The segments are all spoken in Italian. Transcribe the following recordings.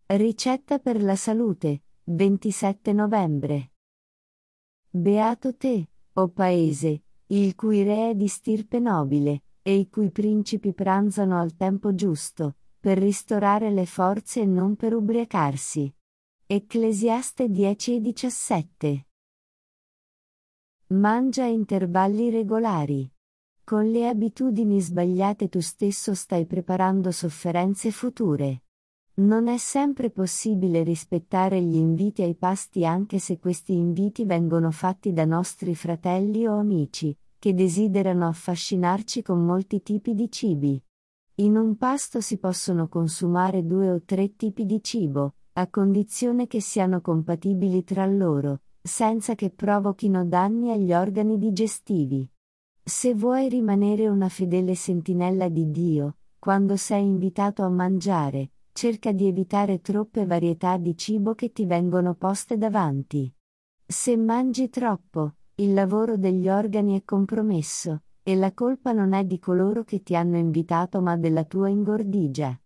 Ricetta per la salute, 27 novembre. Beato te, o Paese, il cui re è di stirpe nobile, e i cui principi pranzano al tempo giusto, per ristorare le forze e non per ubriacarsi. Ecclesiaste 10:17. Mangia a intervalli regolari. Con le abitudini sbagliate tu stesso stai preparando sofferenze future. Non è sempre possibile rispettare gli inviti ai pasti anche se questi inviti vengono fatti da nostri fratelli o amici, che desiderano affascinarci con molti tipi di cibi. In un pasto si possono consumare 2 o 3 tipi di cibo, a condizione che siano compatibili tra loro, senza che provochino danni agli organi digestivi. Se vuoi rimanere una fedele sentinella di Dio, quando sei invitato a mangiare, cerca di evitare troppe varietà di cibo che ti vengono poste davanti. Se mangi troppo, il lavoro degli organi è compromesso, e la colpa non è di coloro che ti hanno invitato ma della tua ingordigia.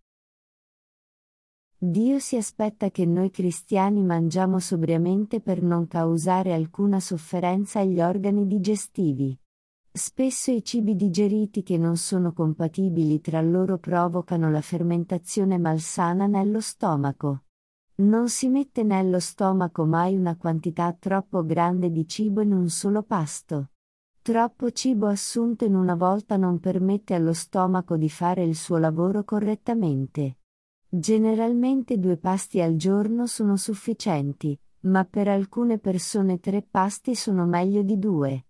Dio si aspetta che noi cristiani mangiamo sobriamente per non causare alcuna sofferenza agli organi digestivi. Spesso i cibi digeriti che non sono compatibili tra loro provocano la fermentazione malsana nello stomaco. Non si mette nello stomaco mai una quantità troppo grande di cibo in un solo pasto. Troppo cibo assunto in una volta non permette allo stomaco di fare il suo lavoro correttamente. Generalmente 2 pasti al giorno sono sufficienti, ma per alcune persone 3 pasti sono meglio di 2.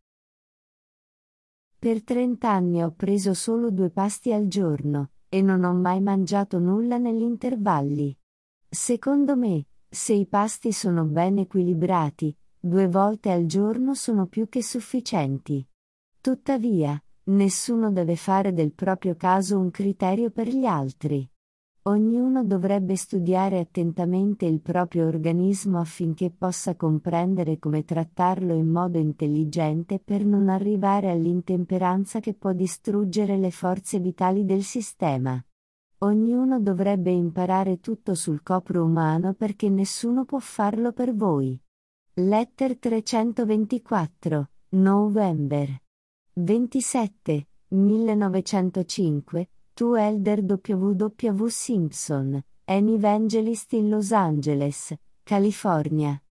Per 30 anni ho preso solo 2 pasti al giorno, e non ho mai mangiato nulla negli intervalli. Secondo me, se i pasti sono ben equilibrati, 2 volte al giorno sono più che sufficienti. Tuttavia, nessuno deve fare del proprio caso un criterio per gli altri. Ognuno dovrebbe studiare attentamente il proprio organismo affinché possa comprendere come trattarlo in modo intelligente per non arrivare all'intemperanza che può distruggere le forze vitali del sistema. Ognuno dovrebbe imparare tutto sul corpo umano perché nessuno può farlo per voi. Letter 324, November 27, 1905. To Elder W. W. Simpson, an evangelist in Los Angeles, California.